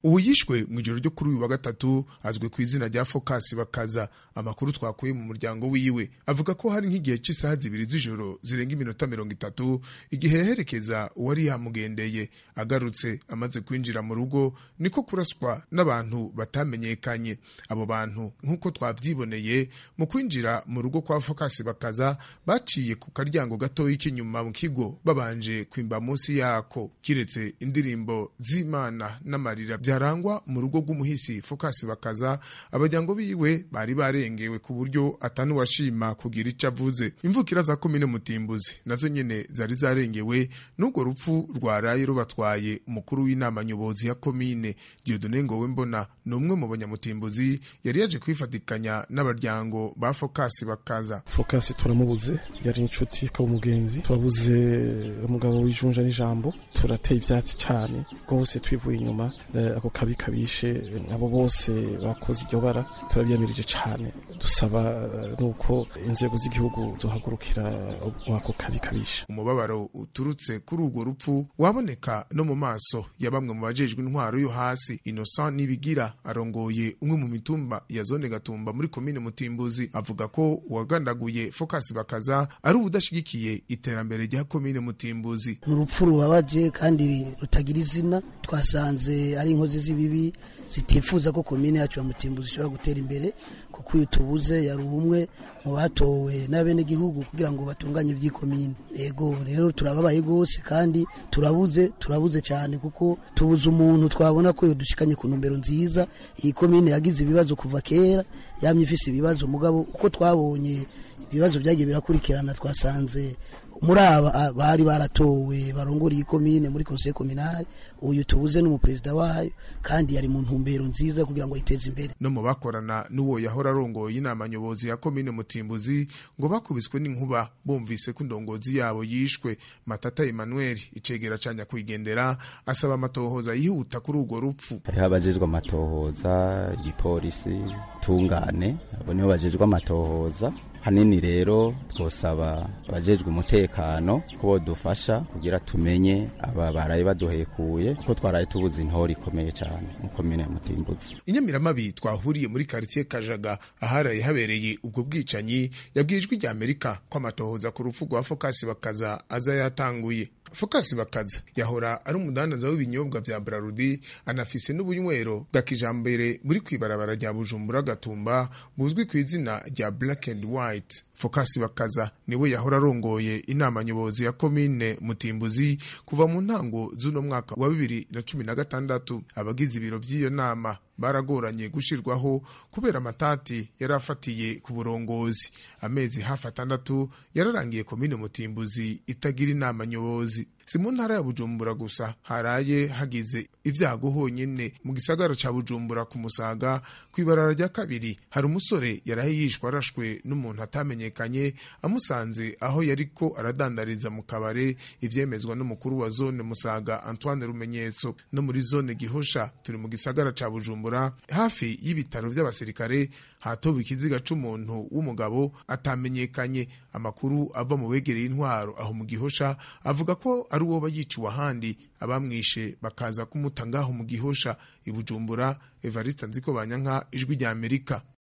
ubu yishwe mu ijoro ryo kuri uyu wa gatatu azwi ku izina rya Focus Bakaza. Amakuru twakuye mu muryango wiwe avuga ko hari nk'igihe cy'isaha 2 z'ijoro zirenga iminota 30 igihe yaherekeza uwari yamugendeye. Agarutse amaze kwinjira mu rugo niko kuraswa n'abantu batamenyekanye. Abo bantu nk'uko twavyiboneye mu kwinjira mu rugo kwa Focus Bakaza baciye ku karyango gatoyi k'inyuma mu kigo babanje kwimba munsi yako. Kiretse indirimbo z'Imana n'amarira byarangwa mu rugo rw'umuhisi Focus Bakaza, abajyango biwe bari barengewe ku buryo atanu washima kugira icyo avuze. Imvukira za komine Mutimbuzi nazo nyene zari zarengewe n'ubwo rupfu rwaraye rubatwaye umukuru w'inama nyobozi ya komine Dieudonné Ngowembona. N'umwe mu banyamutimbuzi yari yaje kwifatikanya n'abaryango ba Focus Bakaza. Focus turamubuze, yari inshuti ka umugenzi, turabuze umugabo w'ijunja n'ijambo, turateye ivyatsi cyane rwose twivuye inyuma. Ako kabi kabishe abo bose bakoze iryo bara turabyamirije cyane, dusaba nuko inzego z'igihugu zohagurukira ako kabi kabishe. Umubabaro uturutse kuri urwo rupfu waboneka no mu maso ya bamwe mu bajejwe intwaro yo hasi. Innocent Nibigira arongoye umwe mu mitumba ya zone Gatumba muri komine Mutimbuzi avuga ko uwagandaguye Focus Bakaza ari ubudashigikiye iterambere rya komine Mutimbuzi. Urupfu rubabaje kandi rutagira izina, twasanze ari inkozi z'ibibi zitifuza ko komine yacu ya Mutimbuzi ishobora gutera imbere, kuko uyu tubuze yari umwe mu batowe n'abene gihugu kugira ngo batunganye ivy'ikomine. Ego rero turababaye gose kandi turabuze cyane, kuko tubuze umuntu twabona ko yodushikanye ku ntumbero nziza. Iyi komine yagize ibibazo kuva kera, yamye ifise ibibazo, mugabo uko twabonye ibibazo byagiye birakurikirana twasanze muri aba bari baratowe barongora iyi komine muri conseil communal, uyu tubuze n'umupresident wayo kandi yari mu ntumbero nziza kugira ngo iteze imbere. No mu bakorana n'uwo yahora arongoye inama nyobozi ya komine Mutimbuzi ngo bakubiswe n'inkuba bumvise ko ndongozi yabo yishwe. Matata Emmanuel icegera canya kwigendera asaba amatohoza yihuta kuri urwo rupfu. Hariho abajejwe amatohoza, igipolisi, tungane, abo nibo bajejwe amatohoza. Hanini rero twosaba abajejwe umutekano ko dufasha kugira tumenye aba baraye baduhekuye, kuko twaraye tubuze intore ikomeye cyane mu komine Mutimbuzi. Inyamiramabi twahuriye muri quartier Kajaga aharaye habereye ubwo bwicanyi yabwijwe rya Amerika ko amatohoza ku rupfu rwa Focus Bakaza aza yatanguye. Focus Bakaza yahora ari umudandaza w'ibinyobwa vya Brarudi, anafise n'ubunywero bwa kijambere muri kwibarabara rya Bujumbura Gatumba buzwi ku izina rya Black and White. Focus Bakaza niwe yahora arongoye inama nyobozi ya komine Mutimbuzi kuva mu ntango z'uno mwaka wa 2016. Abagize ibiro by'iyo nama baragoranye gushirwaho kubera amatati yarafatiye ku burongozi. Amezi hafi 6 yararangiye komine Mutimbuzi itagira inama nyobozi. Si mu ntara ya Bujumbura gusa haraye hagize ivyago honyene. Mu gisagara ca Bujumbura ku Musaga kwibarara rya kabiri hari umusore yaraye yishwe arashwe n'umuntu atamenyekanye amusanze aho yariko aradandariza mu kabare, ivyemezwa n'umukuru wa zone Musaga Antoine Rumenyetso. No muri zone Gihosha turi mu gisagara ca Bujumbura hafi y'ibitaro vy'abasirikare hatowe ikiziga c'umuntu w'umugabo atamenyekanye. Amakuru ava mu begereye intwaro aho mu Gihosha avuga ko ari uwo bayiciwe ahandi, abamwishe bakaza kumuta ngaho mu Gihosha. I Bujumbura, Evariste Nzikobanyanka, Ijwi rya Amerika.